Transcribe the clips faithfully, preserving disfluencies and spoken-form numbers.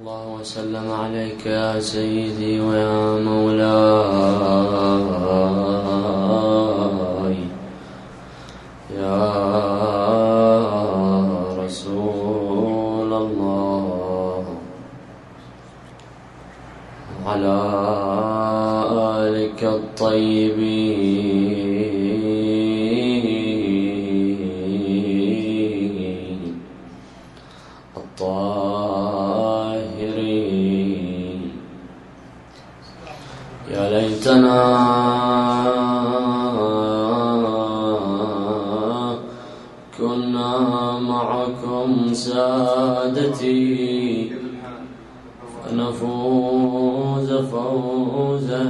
الله وسلم عليك يا سيدي ويا مولاي يا رسول الله، وعلى آلك الطيبين الطاهرين. يا ليتنا كنا معكم سادتي فنفوز فوزا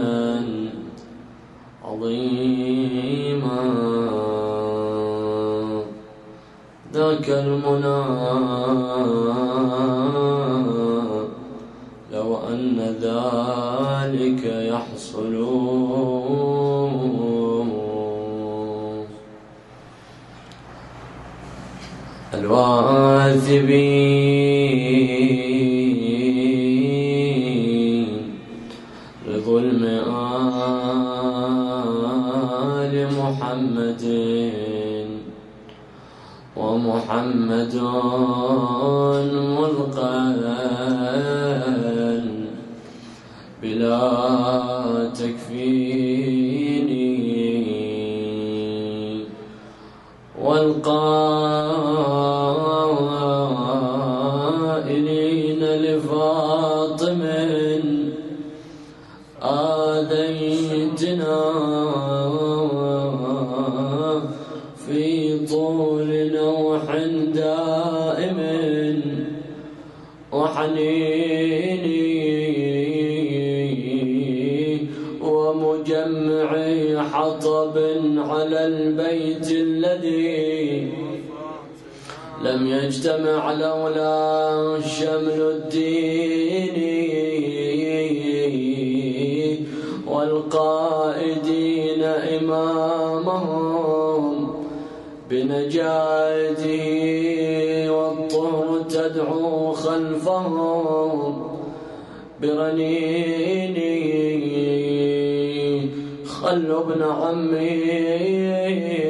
عظيما. ذاك المنى لو أن ذلك يحصل. الواثبين لظلم آل محمد ومحمد ملقى بلا تكفين، والقائلين لفاطم آذيتنا في طول نوح دائم وحنين ومجمع حطب على البيت الذي لم يجتمع لولا شمل الدين، والقائدين إمامهم بنجاته والطهر تدعو خلفهم برنيني. خلوا ابن عمي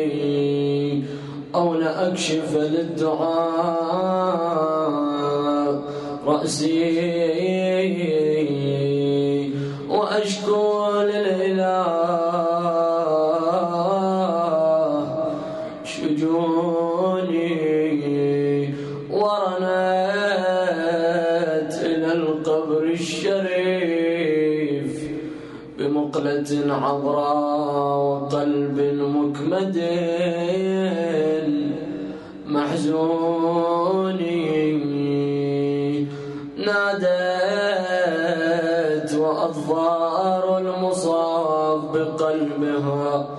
أو لأكشف للدعاء رأسي وأشكو للإله شجوني، ورنت إلى القبر الشريف بمقلة عذراء وقلب مكمد محزوني. نادت وأظفار المصاب بقلبها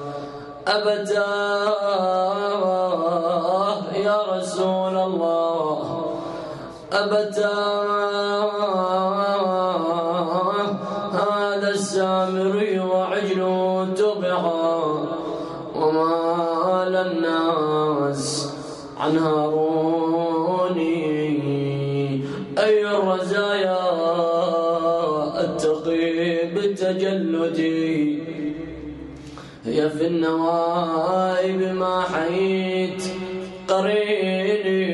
أبتاه يا رسول الله، أبتاه هذا السامري وعجله تبعا وما للناس عن هاروني. أي الرزايا أتقي بتجلدي، هي في النوائب ما حييت قريني.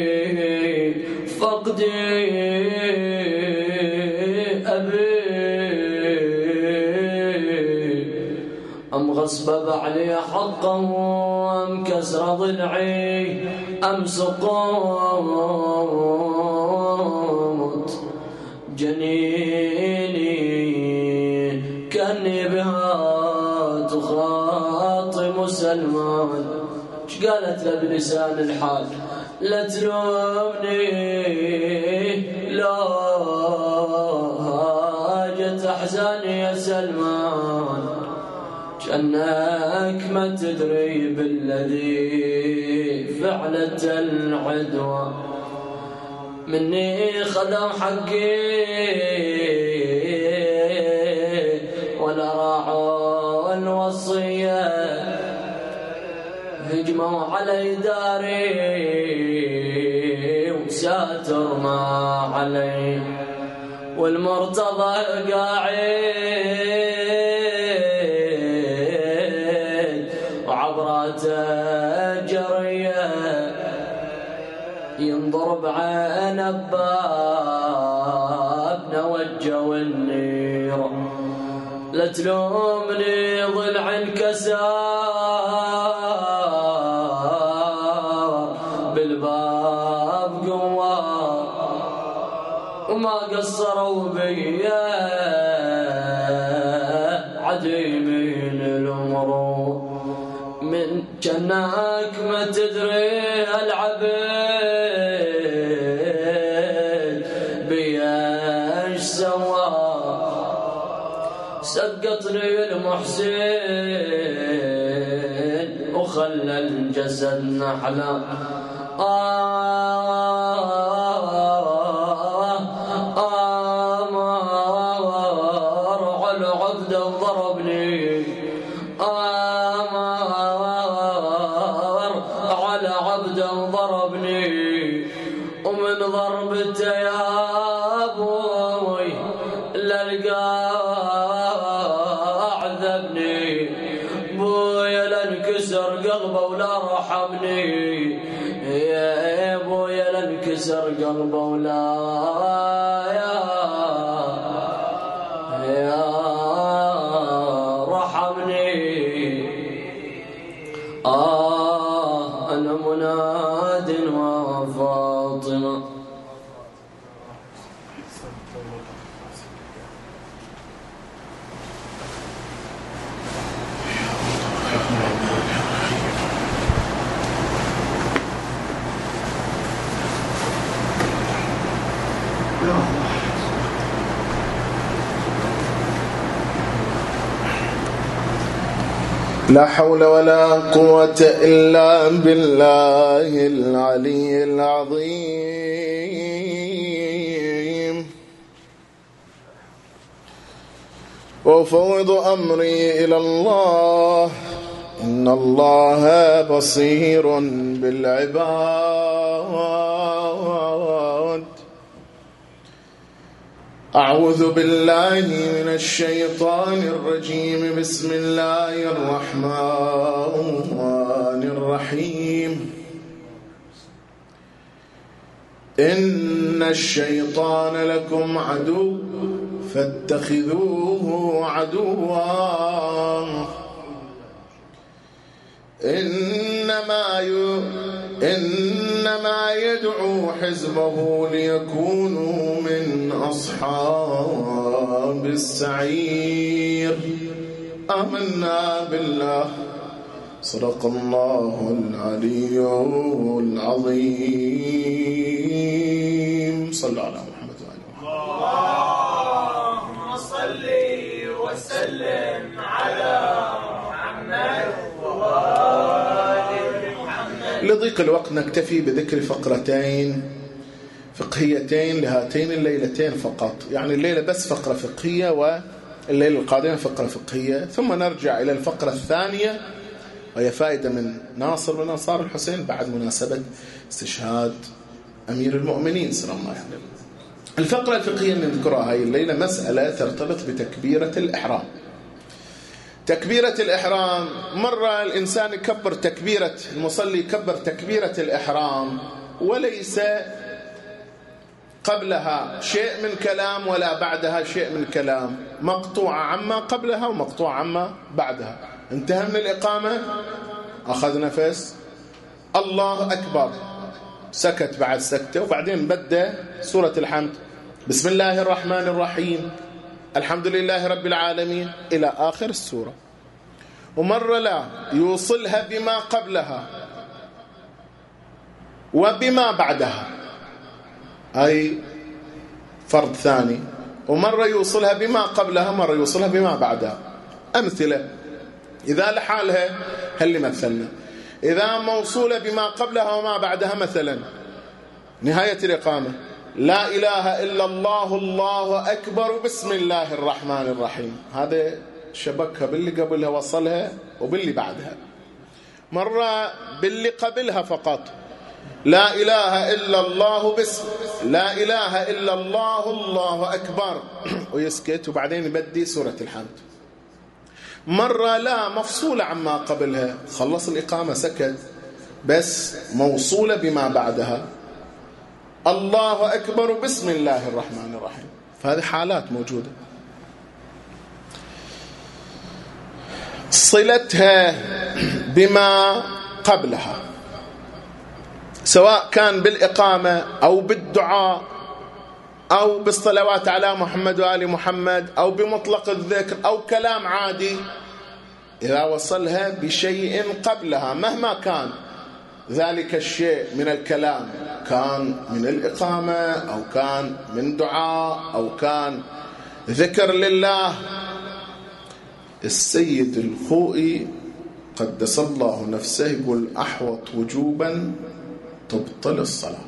فقدي أبي أم غصب بعلي حقه، أم كسر ضلعي، أم سقوط جنيني. كأني بها تخاطب سلمان، ايش قالت له بلسان الحال؟ لا تلومني لا هاجت أحزاني يا سلمان، كأنك ما تدري بالذي فعلت العدوى مني. خذوا حقي ولا راعوا الوصية، هجموا علي داري ساتر ما عليه والمرتضى قاعد وعبراته جريه ينضرب عن بابنا وجه النير لا تلومني ضلع انكسار بالباب قوى وما قصروا بيا عديمين الامر من جناك ما تدري العبد بياش سوا سقطني المحسن وخلى الجسد نحلا آه آمار على عبد ضربني آمار على عبد ضربني ومن ضربته يا أبوي للقاه عذبني بويا لانكسر قلبه ولا رحمني يا بويا لانكسر قلبه ولا يا يا رحمني آه أنا مناد وفاطمة لا حول ولا قوة إلا بالله العلي العظيم وأفوض أمري إلى الله إن الله بصير بالعباد أعوذ بالله من الشيطان الرجيم بسم الله الرحمن الرحيم إن الشيطان لكم عدو فاتخذوه عدوا إنما ي... إنما يدعو حزبه ليكونوا من أصحاب السعير آمنا بالله صدق الله العلي العظيم صلى على محمد وعلى اللهم صل وسلم على محمد لضيق الوقت نكتفي بذكر فقرتين فقهيتين لهاتين الليلتين فقط، يعني الليلة بس فقرة فقهية والليلة القادمة فقرة فقهية، ثم نرجع إلى الفقرة الثانية وهي فائدة من ناصر من أنصار الحسين بعد مناسبة استشهاد أمير المؤمنين سلام الله عليه. الفقرة الفقهية اللي نذكرها هاي الليلة مسألة ترتبط بتكبيرة الإحرام. تكبيرة الإحرام، مرة الإنسان يكبر تكبيرة المصلي يكبر تكبيرة الإحرام وليس قبلها شيء من كلام ولا بعدها شيء من كلام، مقطوعة عما قبلها ومقطوعة عما بعدها. انتهى من الإقامة، أخذ نفس، الله أكبر، سكت بعد سكتة، وبعدين بدأ سورة الحمد، بسم الله الرحمن الرحيم الحمد لله رب العالمين إلى آخر السورة. ومرة لا يوصلها بما قبلها وبما بعدها، أي فرض ثاني. ومرة يوصلها بما قبلها، مرة يوصلها بما بعدها. أمثلة إذا لحالها هل مثلنا، إذا موصولة بما قبلها وما بعدها، مثلا نهاية الإقامة لا إله إلا الله الله أكبر بسم الله الرحمن الرحيم، هذا شبكها باللي قبلها وصلها وباللي بعدها. مرة باللي قبلها فقط، لا إله إلا الله باسم، لا إله إلا الله الله أكبر، ويسكت وبعدين يبدي سورة الحمد. مرة لا مفصولة عما قبلها، خلص الإقامة سكت بس موصولة بما بعدها، الله أكبر بسم الله الرحمن الرحيم. فهذه حالات موجودة. صلتها بما قبلها سواء كان بالإقامة أو بالدعاء أو بالصلوات على محمد وآل محمد أو بمطلق الذكر أو كلام عادي، إذا وصلها بشيء قبلها مهما كان ذلك الشيء من الكلام، كان من الإقامة أو كان من دعاء أو كان ذكر لله، السيد الخوئي قدس الله نفسه يقول أحوط وجوبا تبطل الصلاة.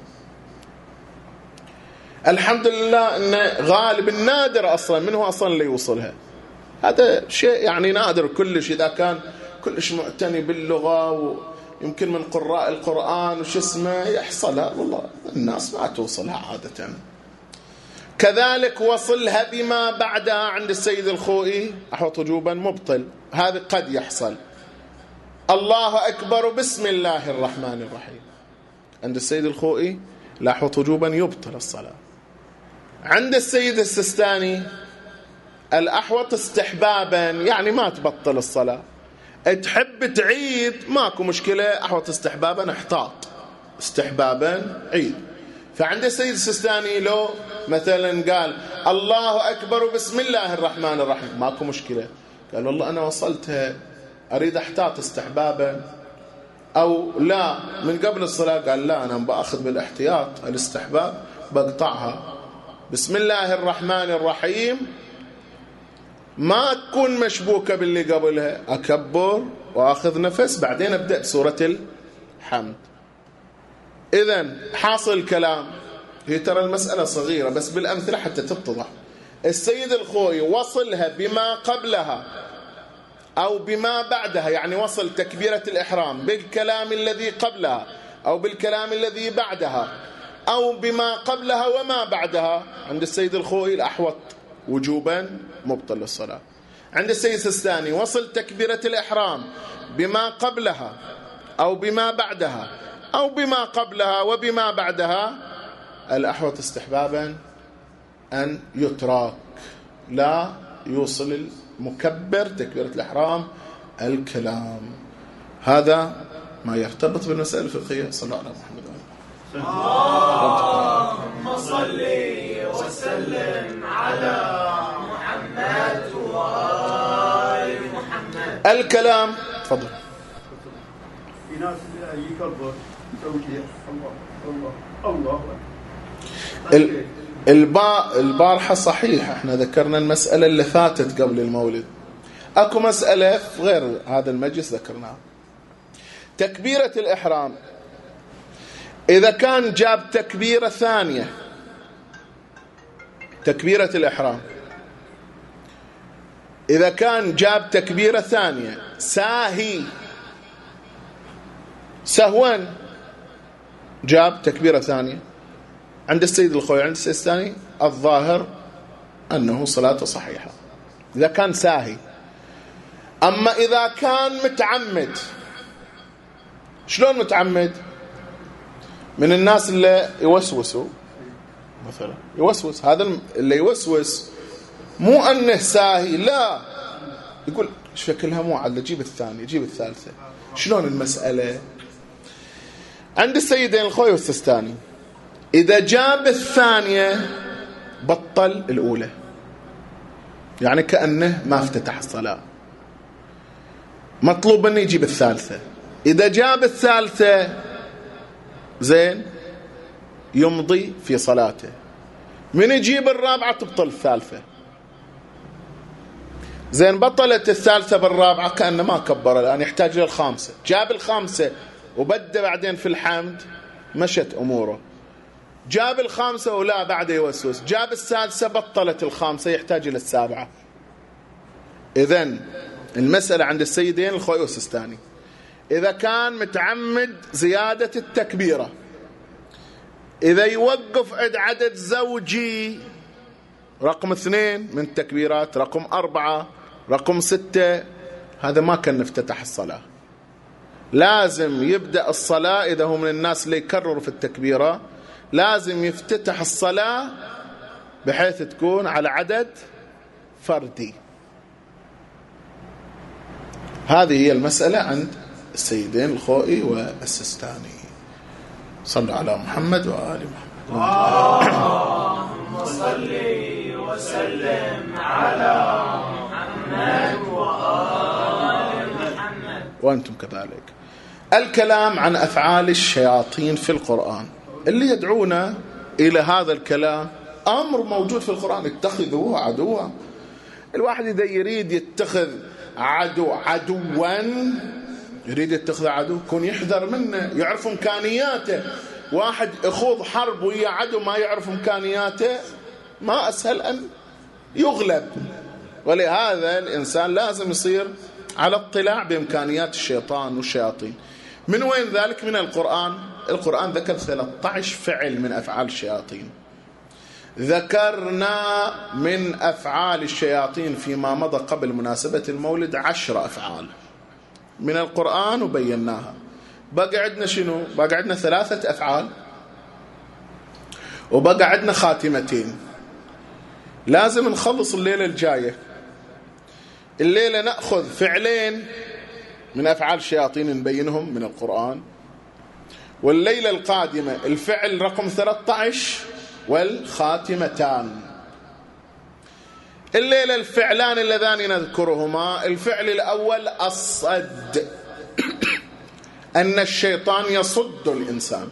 الحمد لله أن غالب النادر أصلا منه أصلا اللي يوصلها، هذا شيء يعني نادر كلش، إذا كان كلش معتني باللغة ويمكن من قراء القرآن وش اسمه يحصلها، والله الناس ما توصلها عادة. كذلك وصلها بما بعدها عند السيد الخوئي أحوط وجوبا مبطل، هذا قد يحصل. الله أكبر بسم الله الرحمن الرحيم عند السيد الخوئي لا أحوط وجوبا يبطل الصلاة. عند السيد السستاني الأحوط استحبابا، يعني ما تبطل الصلاة، تحب تعيد ماكو مشكلة، أحوط استحبابا احتاط، استحبابا عيد. فعند السيد السستاني لو مثلا قال الله أكبر بسم الله الرحمن الرحيم ماكو مشكلة، قال والله أنا وصلتها أريد احتاط استحبابا، أو لا من قبل الصلاة قال لا أنا بأخذ بالاحتياط الاستحباب بقطعها بسم الله الرحمن الرحيم، ما تكون مشبوكة باللي قبلها، أكبر وأخذ نفس بعدين أبدأ بسورة الحمد. إذن حاصل الكلام، هي ترى المسألة صغيرة بس بالأمثلة حتى تتضح. السيد الخوئي وصلها بما قبلها أو بما بعدها، يعني وصل تكبيرة الإحرام بالكلام الذي قبلها أو بالكلام الذي بعدها أو بما قبلها وما بعدها، عند السيد الخوئي الأحوط وجوبا مبطل الصلاة. عند السيد السستاني وصل تكبيرة الإحرام بما قبلها أو بما بعدها أو بما قبلها وبما بعدها، الأحوط استحبابا أن يترك، لا يوصل المكبر تكبيرة الإحرام الكلام. هذا ما يرتبط بالمسائل الفقهية. صلى الله عليه محمد اللهم صل وسلم على محمد وآل محمد. الكلام تفضل. في ناس يكبر توجيه الله الله الله. الباء البارحة صحيح احنا ذكرنا المسألة اللي فاتت قبل المولد، اكو مسألة في غير هذا المجلس ذكرناها، تكبيرة الإحرام إذا كان جاب تكبيرة ثانية، تكبيرة الإحرام إذا كان جاب تكبيرة ثانية ساهي سهوا، جاب تكبيرة ثانية عند السيد الخوي عند السيد الثاني الظاهر أنه صلاته صحيحة إذا كان ساهي. أما إذا كان متعمد، شلون متعمد؟ من الناس اللي يوسوسوا مثلا، يوسوس، هذا اللي يوسوس مو أنه ساهي، لا يقول شكلها مو عدل، جيب الثانية جيب الثالثة. شلون المسألة؟ عند السيدين الخوي والسستاني إذا جاب الثانية بطل الأولى، يعني كأنه ما افتتح الصلاة، مطلوب أنه يجيب الثالثة. إذا جاب الثالثة زين يمضي في صلاته، من يجيب الرابعة تبطل الثالثة. زين بطلت الثالثة بالرابعة كأنه ما كبر الآن، يحتاج للخامسة، جاب الخامسة وبدأ بعدين في الحمد مشت أموره. جاب الخامسة ولا بعد يوسوس، جاب السادسة بطلت الخامسة يحتاج إلى السابعة. إذن المسألة عند السيدين الخوي والسستاني إذا كان متعمد زيادة التكبيرة، إذا يوقف عند عدد زوجي رقم اثنين من التكبيرات، رقم أربعة، رقم ستة، هذا ما كان نفتتح الصلاة. لازم يبدأ الصلاة إذا هو من الناس اللي يكرروا في التكبيرة، لازم يفتتح الصلاة بحيث تكون على عدد فردي. هذه هي المسألة عند السيدين الخوئي والسستاني. صلوا على محمد وآل محمد. اللهم صل وسلم على محمد وآل محمد. وأنتم كذلك. الكلام عن أفعال الشياطين في القرآن، اللي يدعونا إلى هذا الكلام أمر موجود في القرآن، اتخذوه عدوا. الواحد إذا يريد يتخذ عدو عدوا، يريد يتخذ عدو، كون يحذر منه، يعرف إمكانياته. واحد يخوض حرب ويا عدو ما يعرف إمكانياته، ما أسهل أن يغلب. ولهذا الإنسان لازم يصير على اطلاع بإمكانيات الشيطان والشياطين. من وين ذلك؟ من القرآن. القرآن ذكر ثلاثة عشر فعل من أفعال الشياطين. ذكرنا من أفعال الشياطين فيما مضى قبل مناسبة المولد عشر أفعال من القرآن وبيناها. بقى عندنا شنو؟ بقى عندنا ثلاثة أفعال وبقى عندنا خاتمتين. لازم نخلص الليلة الجاية. الليلة نأخذ فعلين من أفعال الشياطين نبينهم من القرآن، والليلة القادمة الفعل رقم ثلاثة عشر والخاتمتان. الليلة الفعلان اللذان نذكرهما: الفعل الأول الصد، أن الشيطان يصد الإنسان.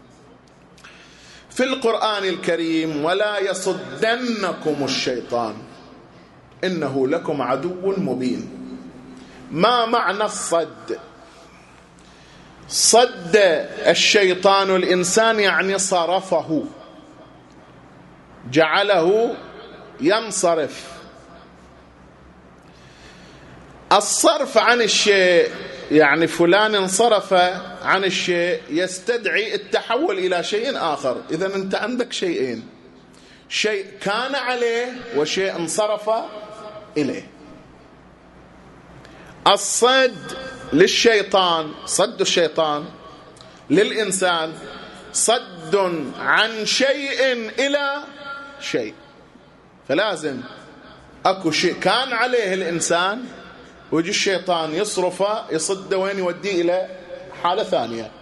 في القرآن الكريم: ولا يصدنكم الشيطان إنه لكم عدو مبين. ما معنى الصد؟ صد الشيطان الإنسان يعني صرفه، جعله ينصرف. الصرف عن الشيء يعني فلان انصرف عن الشيء يستدعي التحول إلى شيء آخر. إذن أنت عندك شيئين: شيء كان عليه وشيء انصرف إليه. الصد للشيطان، صد الشيطان للإنسان صد عن شيء إلى شيء. فلازم أكو شيء كان عليه الإنسان ويجي الشيطان يصرفه، يصده وين؟ يوديه إلى حالة ثانية.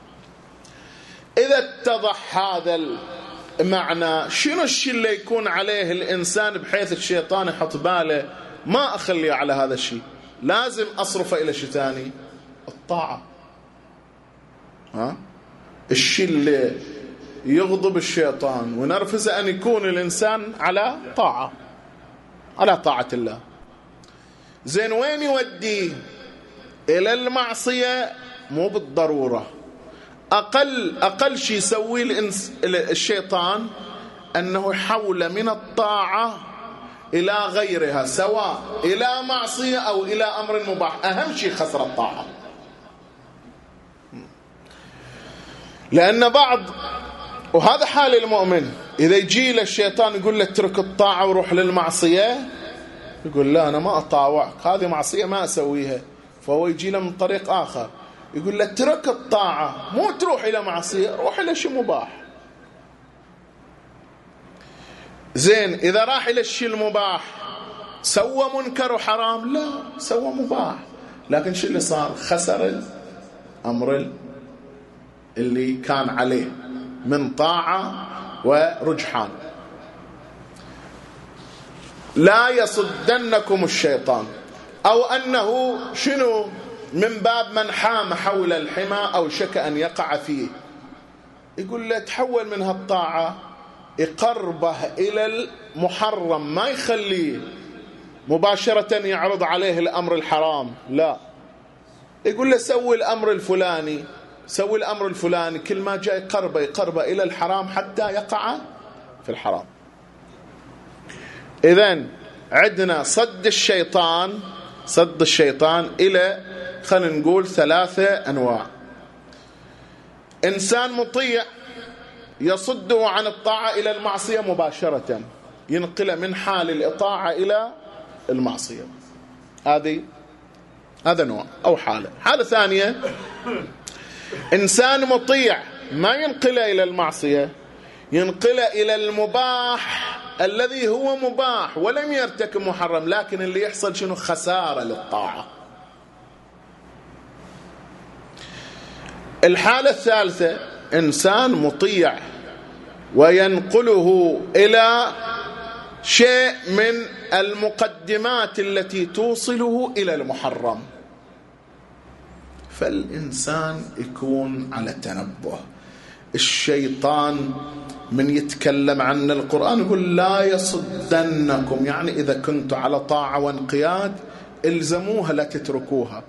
إذا اتضح هذا المعنى، شنو الشيء اللي يكون عليه الإنسان بحيث الشيطان يحط باله ما أخليه على هذا الشيء، لازم أصرفه إلى شيء ثاني؟ الطاعة. ها؟ الشيء اللي يغضب الشيطان ونرفزه أن يكون الإنسان على طاعة، على طاعة الله. زين وين يوديه؟ إلى المعصية؟ مو بالضرورة. أقل أقل شيء يسوي الإنس... الشيطان أنه يحول من الطاعة إلى غيرها، سواء إلى معصية أو إلى أمر مباح. أهم شيء خسر الطاعة. لأن بعض، وهذا حال المؤمن، إذا يجي له الشيطان يقول له اترك الطاعة وروح للمعصية، يقول لا أنا ما أطاوعك، هذه معصية ما أسويها. فهو يجي له من طريق آخر يقول له اترك الطاعة، مو تروح إلى معصية، روح إلى شيء مباح. زين إذا راح إلى الشيء المباح سوى منكر وحرام؟ لا، سوى مباح. لكن شو اللي صار؟ خسر الأمر اللي كان عليه من طاعة ورجحان. لا يصدنكم الشيطان، أو أنه شنو؟ من باب من حام حول الحمى أو شك أن يقع فيه، يقول له تحول من هالطاعة يقربه إلى المحرم، ما يخليه مباشرة يعرض عليه الأمر الحرام، لا، يقول له سوي الأمر الفلاني، سوي الأمر الفلاني، كل ما جاء يقربه يقربه إلى الحرام حتى يقع في الحرام. إذن عندنا صد الشيطان، صد الشيطان إلى خلينا نقول ثلاثة أنواع. إنسان مطيع يصده عن الطاعة إلى المعصية مباشرة، ينقله من حال الإطاعة إلى المعصية، هذه هذا نوع أو حالة. حالة ثانية، إنسان مطيع ما ينقله إلى المعصية، ينقله إلى المباح الذي هو مباح ولم يرتكب محرم، لكن اللي يحصل شنو؟ خسارة للطاعة. الحالة الثالثة، إنسان مطيع وينقله إلى شيء من المقدمات التي توصله إلى المحرم، فالإنسان يكون على تنبه. الشيطان من يتكلم عن القرآن يقول لا يصدنكم، يعني إذا كنتوا على طاعة وانقياد الزموها، لا تتركوها،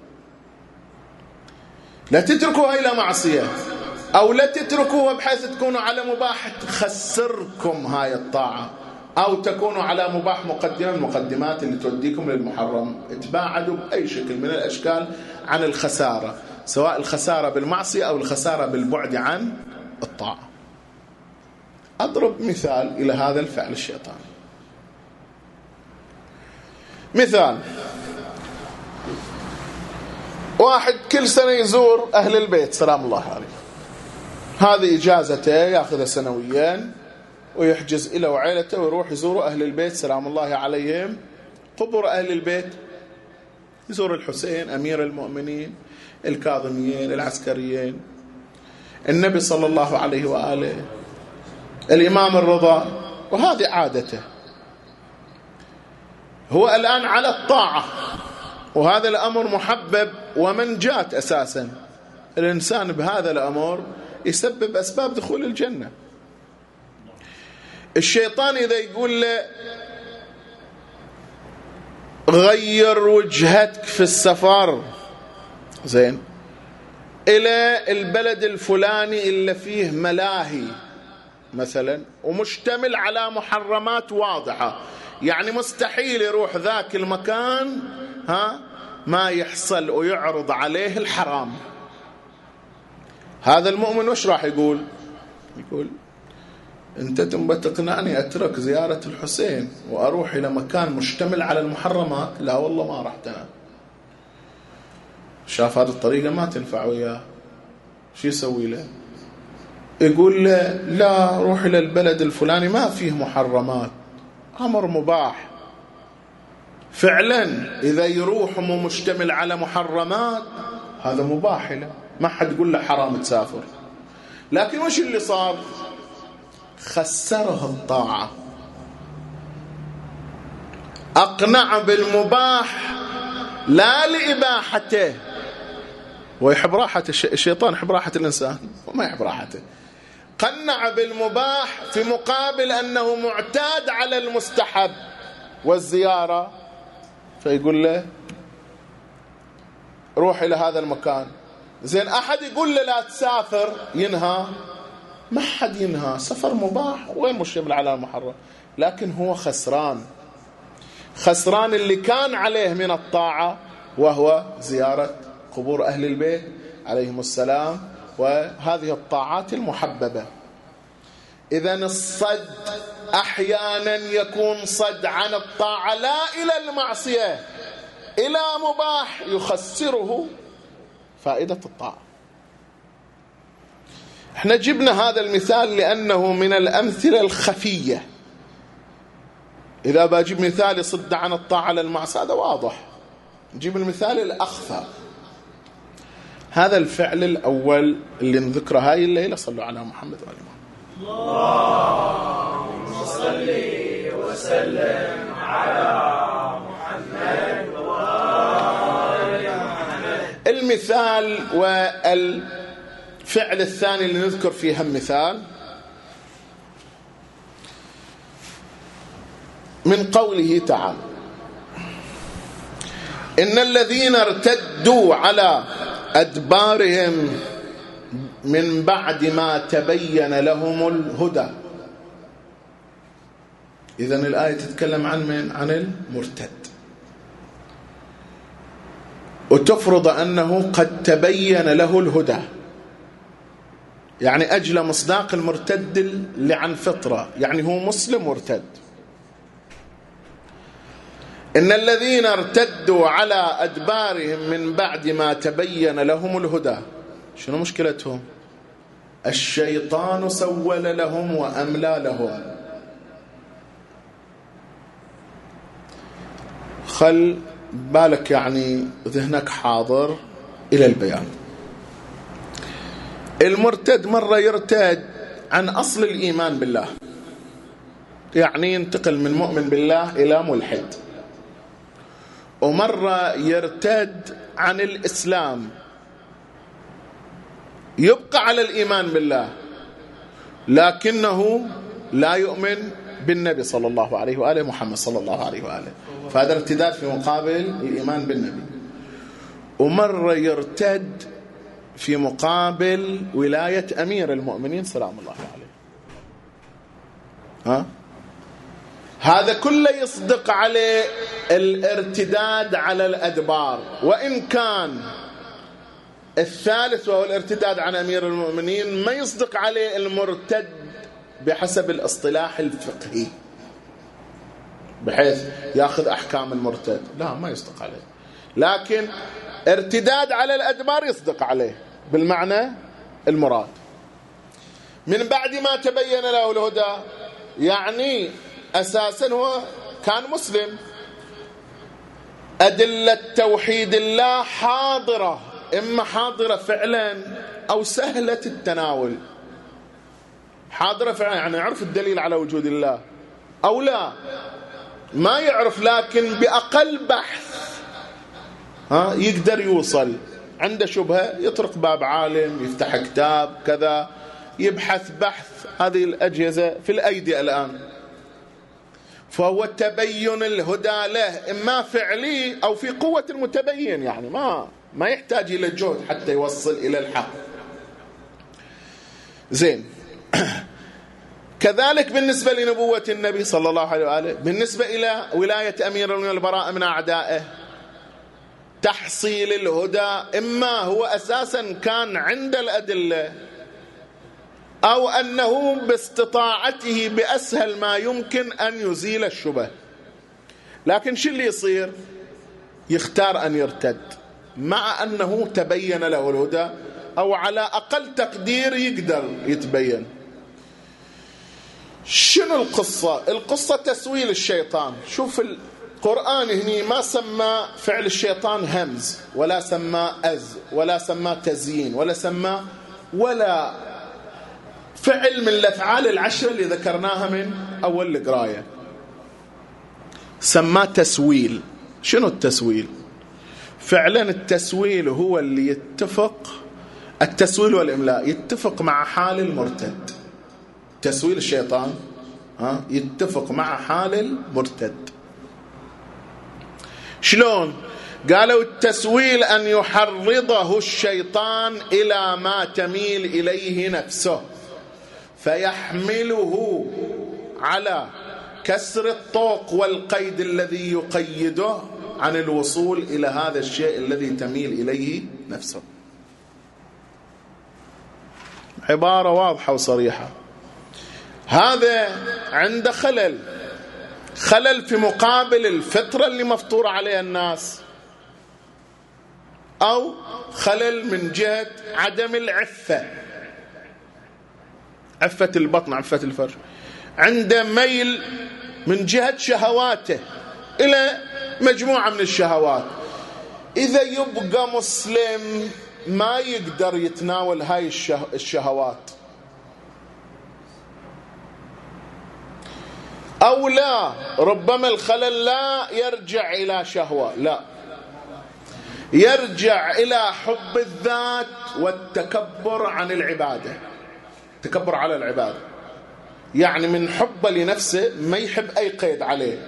لا تتركوها إلى معصية، أو لا تتركوها بحيث تكونوا على مباح تخسركم هاي الطاعة، أو تكونوا على مباح مقدمة المقدمات اللي توديكم للمحرم. تباعدوا بأي شكل من الأشكال عن الخسارة، سواء الخسارة بالمعصية أو الخسارة بالبعد عن الطاعة. أضرب مثال إلى هذا الفعل الشيطاني. مثال، واحد كل سنة يزور أهل البيت سلام الله عليه، هذه إجازته يأخذها سنويا ويحجز إلى وعائلته ويروح يزور أهل البيت سلام الله عليهم، قبور أهل البيت، يزور الحسين أمير المؤمنين، الكاظميين، العسكريين، النبي صلى الله عليه وآله، الإمام الرضا، وهذه عادته. هو الآن على الطاعة، وهذا الأمر محبب ومنجات أساسا. الإنسان بهذا الأمر يسبب أسباب دخول الجنة. الشيطان إذا يقول له غير وجهتك في السفر زين إلى البلد الفلاني اللي فيه ملاهي مثلا ومشتمل على محرمات واضحة، يعني مستحيل يروح ذاك المكان ها ما يحصل ويعرض عليه الحرام، هذا المؤمن وش راح يقول؟ يقول انت تنبى تقنعني اترك زيارة الحسين واروح الى مكان مشتمل على المحرمات؟ لا والله ما رحت انا. شاف هذه الطريقة ما تنفع وياه، شو يسوي له؟ يقول له لا روح الى البلد الفلاني ما فيه محرمات، امر مباح. فعلا اذا يروح ومشتمل على محرمات هذا مباح له، ما حد يقول له حرام تسافر. لكن وش اللي صار؟ خسره الطاعة، أقنع بالمباح لا لإباحته، ويحب راحة الشيطان، يحب راحة الإنسان وما يحب راحته. قنع بالمباح في مقابل أنه معتاد على المستحب والزيارة، فيقول له روح إلى هذا المكان. زين أحد يقول له لا تسافر ينهى؟ ما حد ينهى، سفر مباح وين مشتمل على المحرم، لكن هو خسران، خسران اللي كان عليه من الطاعة وهو زيارة قبور أهل البيت عليهم السلام وهذه الطاعات المحببة. إذن الصد أحيانا يكون صد عن الطاعة لا إلى المعصية، إلى مباح يخسره فائدة الطاعة. احنا جبنا هذا المثال لأنه من الأمثلة الخفية. إذا بجيب مثال يصد عن الطاعة على المعصية هذا واضح، نجيب المثال الأخفى. هذا الفعل الأول اللي نذكره هاي الليلة، صلوا على محمد وآل محمد. اللهم صل وسلم على محمد وآل محمد. المثال والفعل الثاني اللي نذكر فيه هم مثال من قوله تعالى إن الذين ارتدوا على أدبارهم من بعد ما تبين لهم الهدى. إذن الآية تتكلم عن من؟ عن المرتد. وتفرض أنه قد تبين له الهدى، يعني أجل مصداق المرتد اللي عن فطرة، يعني هو مسلم مرتد. إن الذين ارتدوا على أدبارهم من بعد ما تبين لهم الهدى، شنو مشكلتهم؟ الشيطان سول لهم وأملى لهم. خل بالك يعني ذهنك حاضر إلى البيان. المرتد مرة يرتد عن أصل الإيمان بالله، يعني ينتقل من مؤمن بالله إلى ملحد، ومرة يرتد عن الإسلام يبقى على الإيمان بالله لكنه لا يؤمن بالنبي صلى الله عليه وآله، محمد صلى الله عليه وآله، فهذا ارتداد في مقابل الإيمان بالنبي. ومرة يرتد في مقابل ولاية أمير المؤمنين سلام الله عليه. ها؟ هذا كله يصدق عليه الارتداد على الأدبار، وإن كان الثالث وهو الارتداد عن أمير المؤمنين ما يصدق عليه المرتد بحسب الاصطلاح الفقهي بحيث يأخذ أحكام المرتد، لا ما يصدق عليه، لكن ارتداد على الأدبار يصدق عليه بالمعنى المراد. من بعد ما تبين له الهدى يعني أساسا هو كان مسلم، أدلة توحيد الله حاضرة، إما حاضرة فعلا أو سهلة التناول. حاضرة فعلا يعني يعرف الدليل على وجود الله، أو لا ما يعرف لكن بأقل بحث ها يقدر يوصل، عنده شبهة يطرق باب عالم، يفتح كتاب كذا، يبحث بحث. هذه الأجهزة في الأيدي الآن، فهو تبين الهدى له إما فعلي أو في قوة المتبين، يعني ما ما يحتاج إلى جهد حتى يوصل إلى الحق. زين. كذلك بالنسبة لنبوة النبي صلى الله عليه وآله، بالنسبة إلى ولاية أمير المؤمنين البراء من أعدائه، تحصيل الهدى إما هو أساسا كان عند الأدلة أو أنه باستطاعته بأسهل ما يمكن أن يزيل الشبه، لكن شو اللي يصير؟ يختار أن يرتد مع أنه تبين له الهدى، أو على أقل تقدير يقدر يتبين. شنو القصة؟ القصة تسويل الشيطان. شوف القرآن هني ما سمى فعل الشيطان همز، ولا سمى أز، ولا سمى تزيين، ولا سمى ولا فعل من الأفعال العشر اللي ذكرناها من أول القراية، سمى تسويل. شنو التسويل؟ فعلا التسويل هو اللي يتفق، التسويل والإملاء يتفق مع حال المرتد. تسويل الشيطان ها يتفق مع حال المرتد. شلون؟ قالوا التسويل أن يحرضه الشيطان إلى ما تميل إليه نفسه فيحمله على كسر الطوق والقيد الذي يقيده عن الوصول إلى هذا الشيء الذي تميل إليه نفسه. عبارة واضحة وصريحة. هذا عند خلل، خلل في مقابل الفترة اللي مفطور عليها الناس، أو خلل من جهة عدم العفة، عفة البطن، عفة الفرج، عنده ميل من جهة شهواته إلى مجموعة من الشهوات. إذا يبقى مسلم ما يقدر يتناول هاي الشهوات، أو لا، ربما الخلل لا يرجع إلى شهوة، لا، يرجع إلى حب الذات والتكبر عن العبادة، تكبر على العبادة، يعني من حب لنفسه ما يحب أي قيد عليه.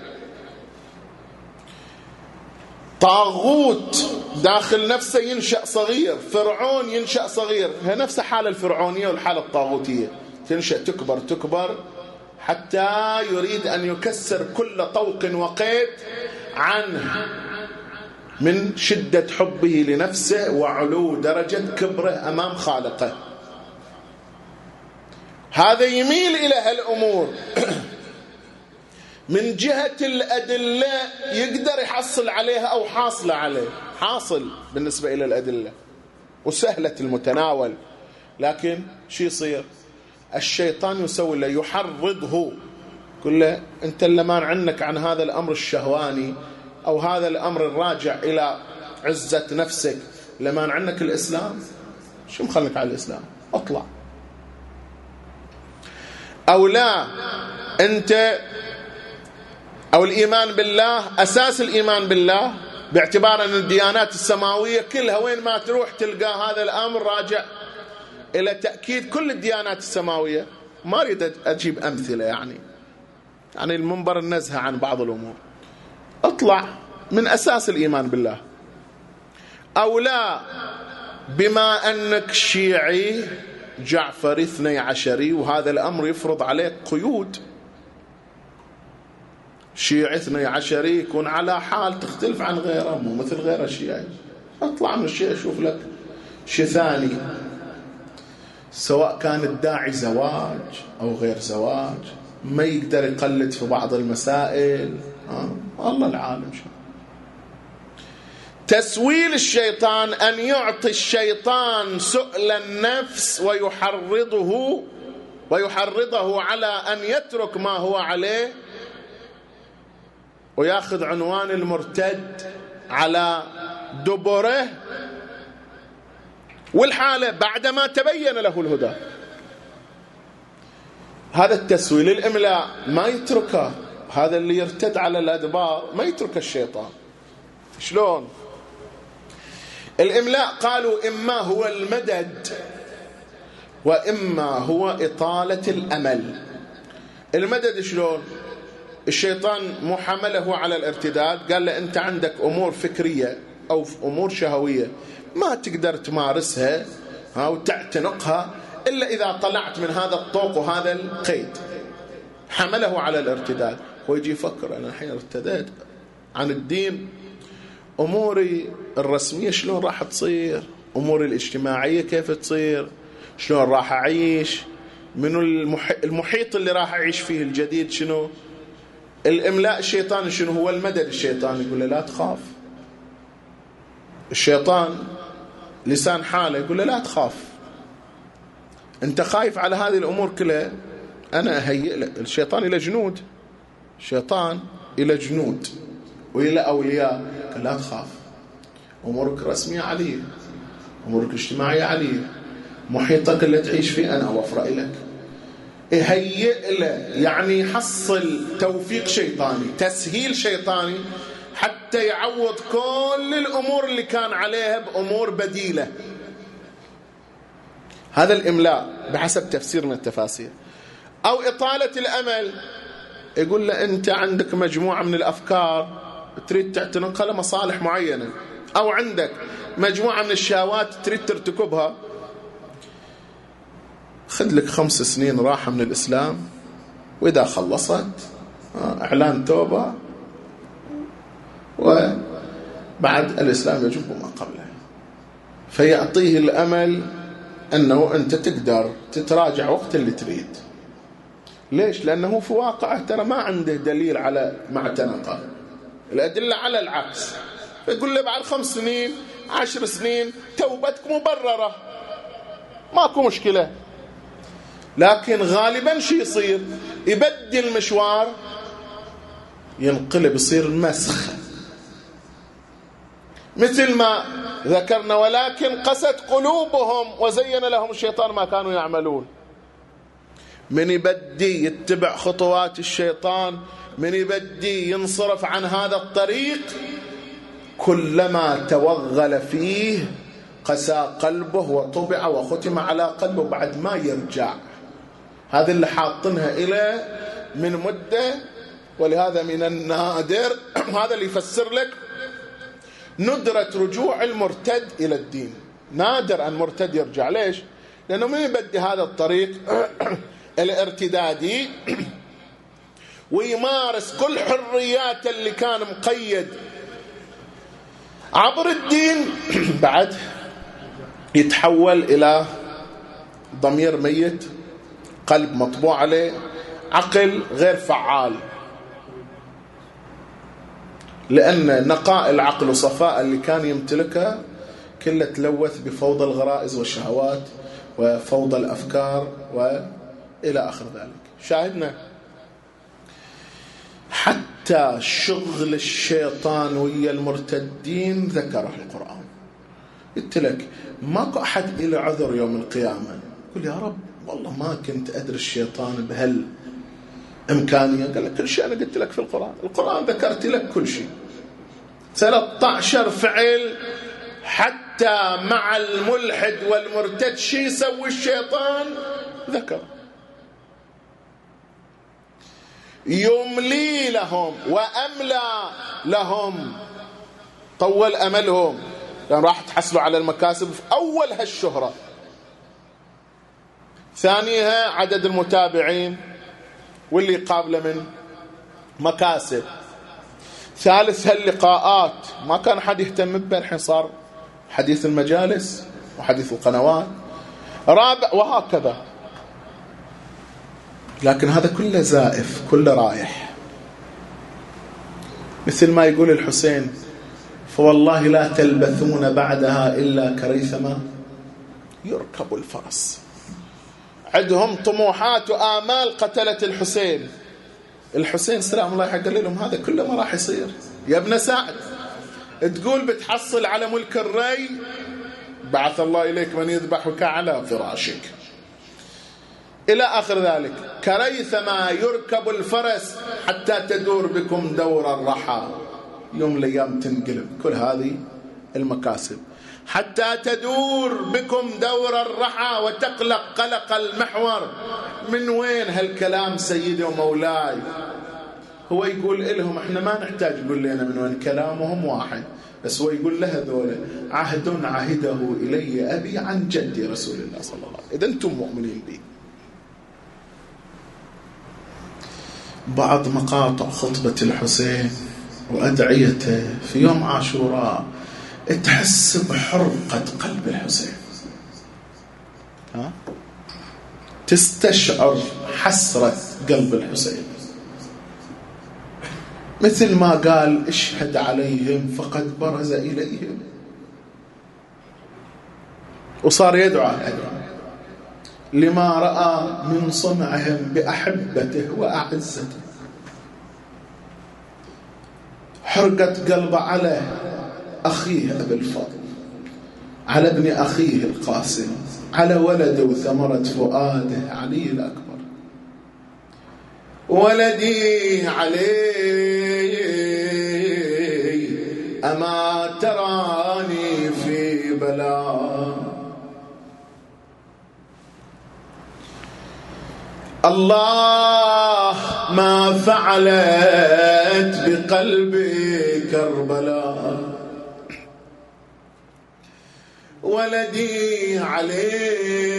طاغوت داخل نفسه ينشأ صغير، فرعون ينشأ صغير، هي نفس حالة الفرعونية والحالة الطاغوتية، تنشأ تكبر تكبر حتى يريد أن يكسر كل طوق وقيد عنه. من شدة حبه لنفسه وعلو درجة كبره أمام خالقه. هذا يميل إلى هالأمور. من جهة الأدلة يقدر يحصل عليها أو حاصل عليه، حاصل بالنسبة إلى الأدلة وسهلة المتناول، لكن شو يصير؟ الشيطان يسوي له، يحرضه، يقول له أنت لما عنك عن هذا الأمر الشهواني أو هذا الأمر الراجع إلى عزة نفسك، لما عنك الإسلام، شو مخلك على الإسلام؟ أطلع. أو لا، أنت أو الإيمان بالله، أساس الإيمان بالله باعتبار أن الديانات السماوية كلها وين ما تروح تلقى هذا الأمر راجع إلى تأكيد كل الديانات السماوية. ما أريد أجيب أمثلة، يعني يعني المنبر النزهة عن بعض الأمور. اطلع من أساس الإيمان بالله. أو لا، بما أنك شيعي جعفري اثني عشري وهذا الأمر يفرض عليك قيود، شيعي اثني عشري يكون على حال تختلف عن غيره، مو مثل غيره الشيعي. اطلع من الشيعي، شوف لك شيء ثاني، سواء كان الداعي زواج أو غير زواج، ما يقدر يقلد في بعض المسائل. آه. الله العالم. شو تسويل الشيطان؟ أن يعطي الشيطان سؤل النفس ويحرضه ويحرضه على أن يترك ما هو عليه ويأخذ عنوان المرتد على دبره، والحالة بعدما تبين له الهدى. هذا التسويل، الإملاء ما يتركه، هذا اللي يرتد على الأدبار ما يترك الشيطان. شلون الإملاء؟ قالوا إما هو المدد وإما هو إطالة الأمل. المدد شلون؟ الشيطان محمله على الارتداد، قال له أنت عندك أمور فكرية أو أمور شهوية ما تقدر تمارسها أو تعتنقها إلا إذا طلعت من هذا الطوق وهذا القيد. حمله على الارتداد. ويجي يفكر أنا الحين ارتديت عن الدين، أموري الرسمية شلون راح تصير، أموري الاجتماعية كيف تصير، شلون راح أعيش، منو المحيط اللي راح أعيش فيه الجديد شنو. الإملاء الشيطاني شنو هو؟ المدد الشيطاني يقول له لا تخاف. الشيطان لسان حاله يقول له لا تخاف، أنت خايف على هذه الأمور كلها، أنا أهيئ لك. الشيطان إلى جنود، الشيطان إلى جنود وإلى أولياء، لا تخاف، أمورك رسمية عليه، أمورك اجتماعية عليه، محيطك اللي تعيش فيه أنا أوفر لك. يهيئ له، يعني يحصل توفيق شيطاني، تسهيل شيطاني، حتى يعوض كل الأمور اللي كان عليها بأمور بديلة. هذا الإملاء بحسب تفسير من التفاسير. أو إطالة الأمل، يقول له أنت عندك مجموعة من الأفكار تريد تعتنقها لمصالح معينة، أو عندك مجموعة من الشهوات تريد ترتكبها، خذ لك خمس سنين راحة من الإسلام، وإذا خلصت إعلان توبة، وبعد الإسلام يجب ما قبله. فيعطيه الأمل أنه أنت تقدر تتراجع وقت اللي تريد. ليش؟ لأنه في واقعه ترى ما عنده دليل على معتنقه، الأدلة على العكس. فيقول له بعد خمس سنين عشر سنين توبتك مبررة، ماكو مشكلة. لكن غالبا شي يصير؟ يبدل المشوار، ينقلب، يصير مسخ، مثل ما ذكرنا ولكن قست قلوبهم وزين لهم الشيطان ما كانوا يعملون. من يبدي يتبع خطوات الشيطان، من يبدي ينصرف عن هذا الطريق، كلما توغل فيه قسى قلبه وطبع وختم على قلبه، بعد ما يرجع. هذا اللي حاطنها إلى من مدة، ولهذا من النادر هذا اللي يفسر لك ندرة رجوع المرتد إلى الدين. نادر أن مرتد يرجع. ليش؟ لأنه من يبدي هذا الطريق الارتدادي ويمارس كل حريات اللي كان مقيد عبر الدين بعد يتحول إلى ضمير ميت، قلب مطبوع عليه، عقل غير فعال، لأن نقاء العقل وصفاء اللي كان يمتلكها كله تلوث بفوضى الغرائز والشهوات وفوضى الأفكار وإلى آخر ذلك. شاهدنا حتى شغل الشيطان ويا المرتدين ذكره القرآن. قلت لك ماكو أحد إلى عذر يوم القيامة يقول يا رب والله ما كنت أدري الشيطان بهال إمكانية. قال لك كل شيء أنا قلت لك في القرآن، القرآن ذكرت لك كل شيء. ثلاثة عشر فعل حتى مع الملحد والمرتد شيء يسوي الشيطان ذكر. يملي لهم وأملى لهم، طول أملهم لأن راح تحصلوا على المكاسب في أول هالشهرة، ثانيها عدد المتابعين واللي قابله من مكاسب، ثالثها اللقاءات ما كان حد يهتم بها، الحين صار حديث المجالس وحديث القنوات، رابع وهكذا. لكن هذا كله زائف، كله رايح. مثل ما يقول الحسين فوالله لا تلبثون بعدها إلا كريثما يركب الفرس. عندهم طموحات وآمال قتلة الحسين. الحسين سلام الله يحق لهم هذا كله ما راح يصير. يا ابن سعد تقول بتحصل على ملك الري، بعث الله إليك من يذبحك على فراشك إلى آخر ذلك. كريثما يركب الفرس حتى تدور بكم دور الرحى، يوم الأيام تنقلب كل هذه المكاسب، حتى تدور بكم دور الرحى وتقلق قلق المحور. من وين هالكلام سيدي ومولاي؟ هو يقول لهم احنا ما نحتاج يقول لنا من وين، كلامهم واحد، بس هو يقول له ذولا عهد عهده إلي أبي عن جدي رسول الله صلى الله عليه وسلم، إذا أنتم مؤمنين بي. بعض مقاطع خطبة الحسين وأدعيته في يوم عاشوراء تحس بحرقة قلب الحسين، ها؟ تستشعر حسرة قلب الحسين، مثل ما قال اشهد عليهم فقد برز إليهم، وصار يدعو لما رأى من صنعهم بأحبته وأعزته. حرقت قلبه على أخيه أبي الفضل، على ابن أخيه القاسم، على ولده وثمرة فؤاده علي الأكبر. ولدي علي أما تراني في بلاء، الله ما فعلت بقلبي كربلاء. ولدي علي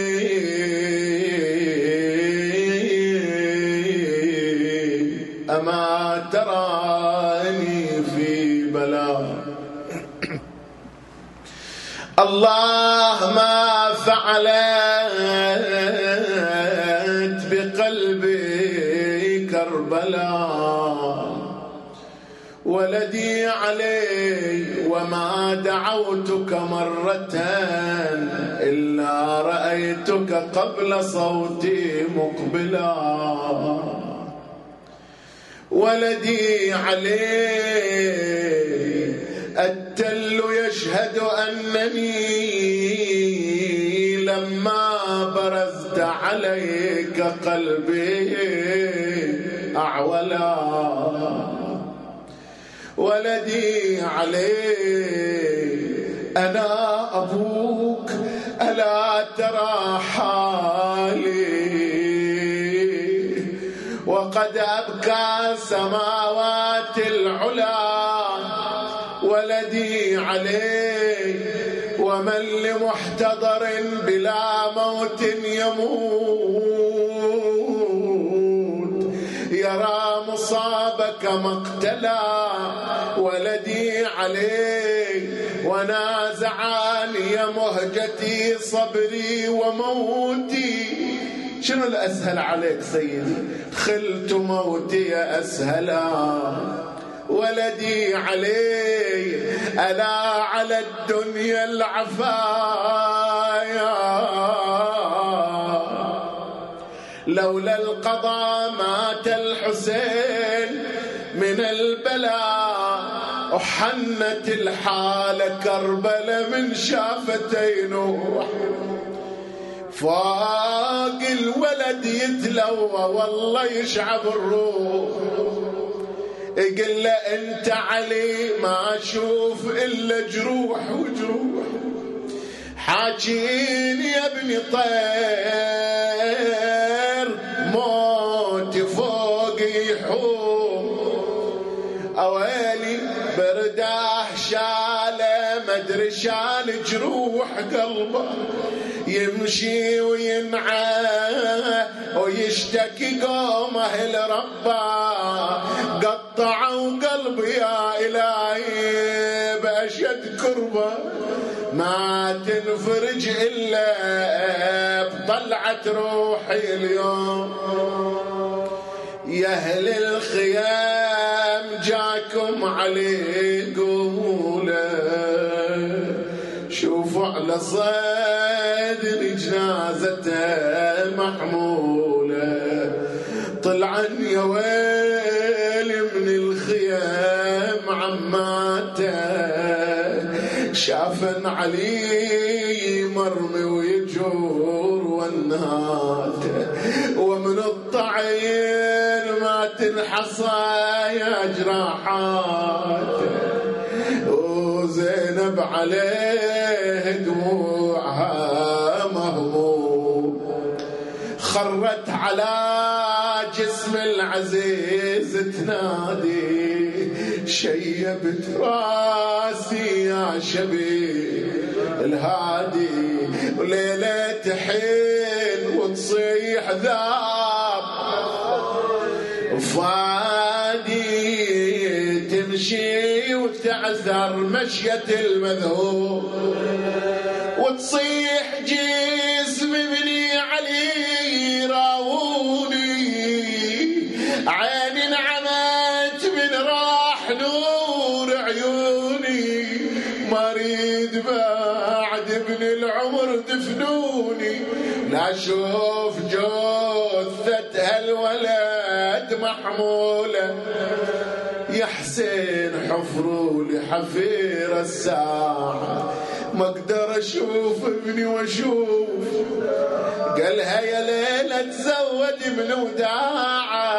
أما تراني في بلاء، الله ما فعلت بقلبي كربلاء. ولدي علي وما دعوتك مرة إلا رأيتك قبل صوتي مقبلا. ولدي علي التل يشهد أنني لما برزت عليك قلبي أعولا. ولدي علي أنا أبوك ألا ترى حالي وقد أبكى سماوات العلا. ولدي علي ومن لمحتضر بلا موت يموت يرى مصيبا أصابك مقتلا ولدي علي ونازعاني مهجتي صبري وموتي. شنو الأسهل عليك سيدي؟ خلت موتي أسهلا ولدي علي ألا على الدنيا العفايا. لولا القضاء مات الحسين من البلاء وحنت الحالة كربلة من شافتي نوح. فوق الولد يتلوى والله يشعب الروح. يقول له انت علي ما اشوف الا جروح وجروح. حاجين يا ابني طير موت فوق يحوم. اويلي برداح شاله مدري شال جروح قلبه. يمشي وينعى ويشتكي قومه لربه. قطعوا قلبي يا إلهي بأشد كربه. ما تنفرج إلا بطلعة روحي اليوم. يا أهل الخيام جاكم علي قولة. شوفوا على صدر جنازته محمولة. طلعا يا ويل من الخيام عماته. شافن علي مرمي ويجور ونهاته. ومن الطعين ما تنحصى يا جراحاته. وزينب عليه دموعها مهموم. خرت على جسم العزيز تنادي. شيبت راسي يا شبيب الهادي. وليلة تحين وتصيح ذاب فادي. تمشي وتعثر مشية المذهوب. وتصيح جسم ابني علي راوني. عين انعمت من راح نور عيوني. مريد بعد ابن العمر دفنوني. لا اشوف جثة هالولد محمولة. يا حسين حفروا لي حفير الساعة. ما اقدر اشوف ابني واشوف. قالها يا ليلة تزود من وداعه.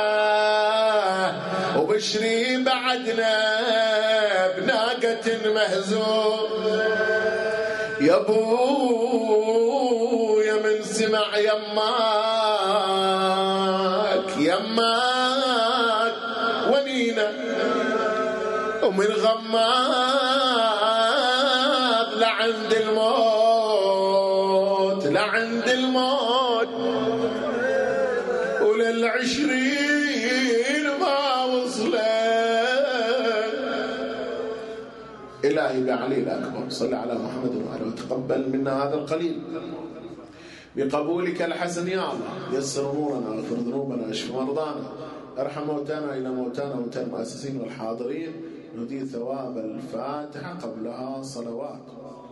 وبشري بعدنا بناقة مهزوم. يا ابويا من سمع يماك يماك ونينا. ومن غماض لعند الموت لعند الموت. وللعشرين ما وصلت. إلهي بعلي الأكبر صل على محمد وآله وتقبل منا هذا القليل بقبولك الحسن يا الله. يسر أمورنا واغفر ذنوبنا واشف مرضانا. ارحم موتانا إلى موتانا وموتى المؤسسين والحاضرين. ندي ثواب الفاتحة قبلها صلوات.